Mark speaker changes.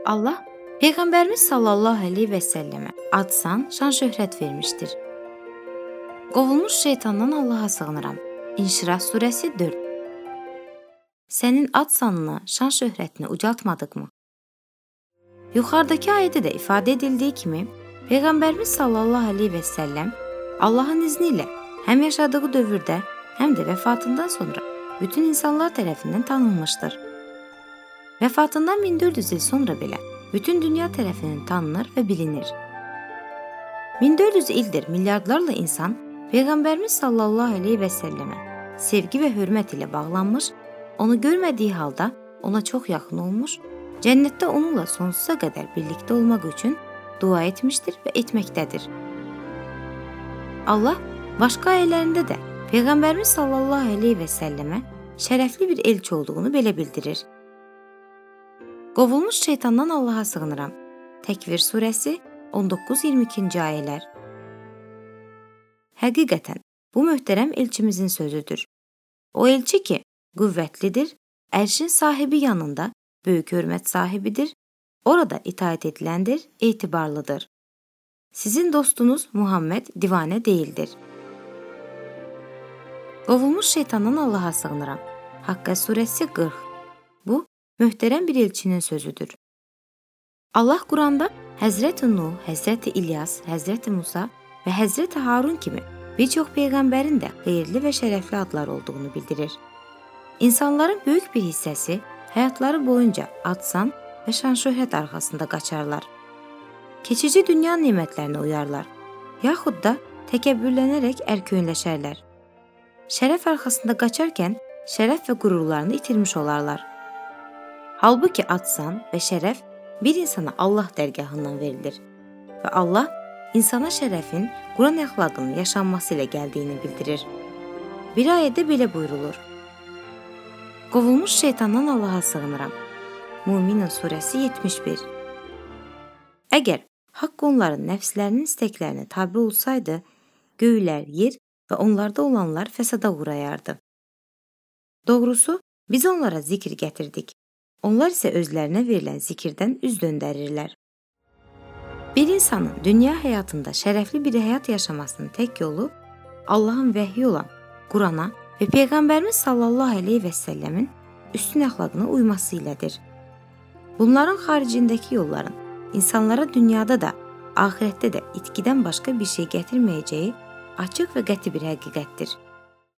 Speaker 1: Allah Peyğəmbərimiz sallallahu əleyhi və səlləmə ad-san, şan-şöhrət vermişdir. Qovulmuş şeytandan Allaha sığınıram. İnşirah surəsi 4. Sənin ad-sanını, şan-şöhrətini ucaltmadıqmı? Yuxarıdakı ayədə də ifadə edildiyi kimi, Peyğəmbərimiz sallallahu əleyhi və səlləm Allahın izni ilə həm yaşadığı dövrdə, həm də vəfatından sonra bütün insanlar tərəfindən tanınmışdır. Vəfatından 1400 il sonra belə bütün dünya tərəfindən tanınır və bilinir. 1400 ildir milyardlarla insan Peyğəmbərimiz sallallahu əleyhi və səlləmə sevgi və hörmət ilə bağlanmış, onu görmədiyi halda ona çox yaxın olmuş, cənnətdə onunla sonsuza qədər birlikdə olmaq üçün dua etmişdir və etməkdədir. Allah başqa ayələrində də Peyğəmbərimiz sallallahu əleyhi və səlləmə şərəfli bir elçi olduğunu belə bildirir. Qovulmuş şeytandan Allaha sığınıram. Təkvir surəsi 19-22-ci ayələr. Həqiqətən, bu möhtərəm elçimizin sözüdür. O elçi ki, qüvvətlidir, ərşin sahibi yanında böyük hörmət sahibidir, orada itaət ediləndir, etibarlıdır. Sizin dostunuz Muhammed divanə deyildir. Qovulmuş şeytandan Allaha sığınıram. Haqqə surəsi 40. Bu, möhtərəm bir elçinin sözüdür. Allah Quranda Həzrəti Nuh, Həzrəti İlyas, Həzrəti Musa və Həzrəti Harun kimi bir çox peyğəmbərin də xeyirli və şərəfli adlar olduğunu bildirir. İnsanların böyük bir hissəsi həyatları boyunca ad-san və şan-şöhrət arxasında qaçarlar. Keçici dünya nemətlərinə uyarlar, yaxud da təkəbbürlənərək ərköyünləşərlər. Şərəf arxasında qaçarkən şərəf və qürurlarını itirmiş olarlar. Halbuki ad-san və şərəf bir insana Allah dərgahından verilir və Allah insana şərəfin Quran əxlaqının yaşanması ilə gəldiyini bildirir. Bir ayədə belə buyrulur. Qovulmuş şeytandan Allaha sığınıram. Müminin surəsi 71. Əgər haqq onların nəfslərinin istəklərinə tabi olsaydı, göylər, yer və onlarda olanlar fəsada uğrayardı. Doğrusu, biz onlara zikr gətirdik. Onlar isə özlərinə verilən zikirdən üz döndərirlər. Bir insanın dünya həyatında şərəfli bir həyat yaşamasının tək yolu Allahın vəhyi olan Qurana və Peyğəmbərimiz sallallahu əleyhi və səlləmin üstün əxlaqına uyması ilədir. Bunların xaricindəki yolların insanlara dünyada da, axirətdə də itkidən başqa bir şey gətirməyəcəyi açıq və qəti bir həqiqətdir.